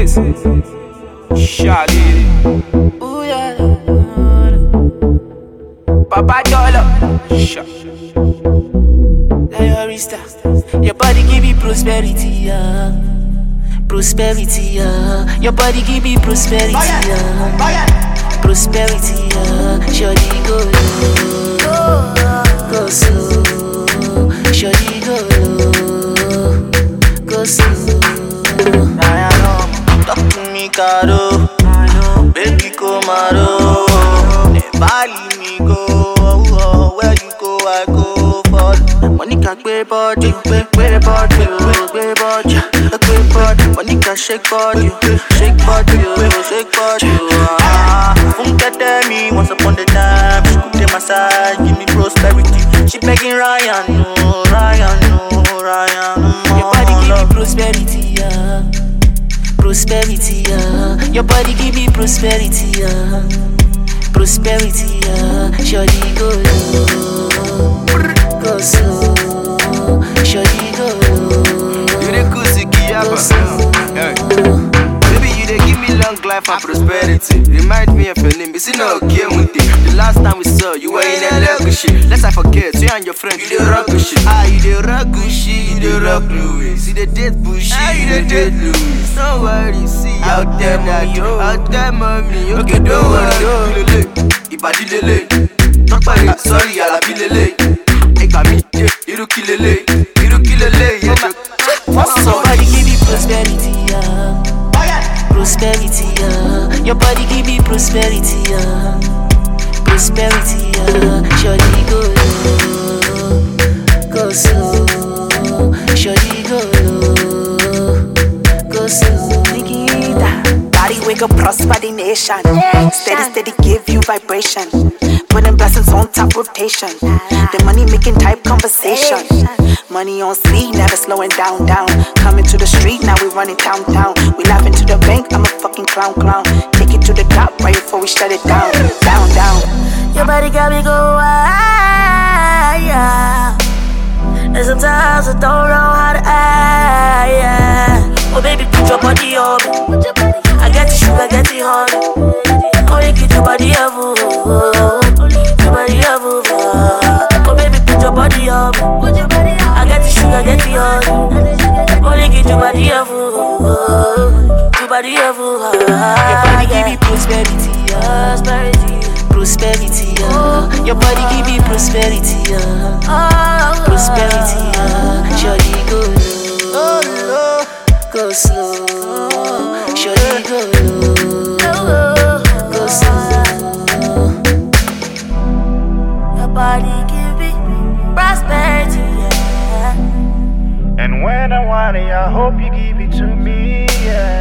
face. Shaggy. Ooh yeah. Papa Dollar. Shut. Your body give me prosperity, yeah. Prosperity, yeah. Your body give me prosperity, yeah. Prosperity, yeah. Shorty go low, go slow. Shorty go low, go slow. I know, talk to me, caro. Baby, come out. Never leave me go. Where you go, I go follow. Money can pay body, pay body, pay body, pay body. Money can shake body, shake body, shake body. Funke tell me once upon the time she could take my side, give me prosperity. She begging Ryan, no, Ryan, no, Ryan. Your body give me prosperity, yeah. Prosperity, yeah. Your body give me prosperity, yeah. Prosperity, yeah. Shorty go low, go slow. Shorty go low, You the kusi go slow. Baby, you dey give me long life and prosperity. Remind me of your name, is it not okay with it? The last time we saw you were in a legal shit. Let's I forget, you and your friend, you dey rock good shit. You dey rock good shit, you dey rock Louis. You dey date bullshit, you dey date Louis. Don't worry, see out there, mommy. Okay, don't worry, Ibadi lele. Talk about it, sorry, Alabi lele. Egba mi, iruki lele. Somebody give me prosperity, yeah. Prosperity, yeah. Your body give me prosperity, yeah. Prosperity, yeah. Shorty go low, go slow. Shorty go low, go slow. Nikita, body wake up, prosper the nation. Steady, give you vibration. Putting blessings on top rotation. The money making type conversation. Money on speed, never slowing down. Coming to the street, now we running town. We laughing to the bank, I'm a fucking clown. Take it to the top right before we shut it down. Your body got me go high, yeah. And sometimes I don't know how to act, yeah. Oh baby, put your body on me. I get the sugar, get the honey. Oh, you get your body up, your body up, oh baby, put your body on me. I get the sugar, get the honey. Oh, you get your body up, your body up, Your body give me prosperity, yeah. Prosperity, yeah. Your body give me prosperity, yeah. Prosperity, yeah. Shorty go low, go slow. Shorty go low, go slow. Your body give me prosperity, yeah. And when I want it, I hope you give it to me, yeah.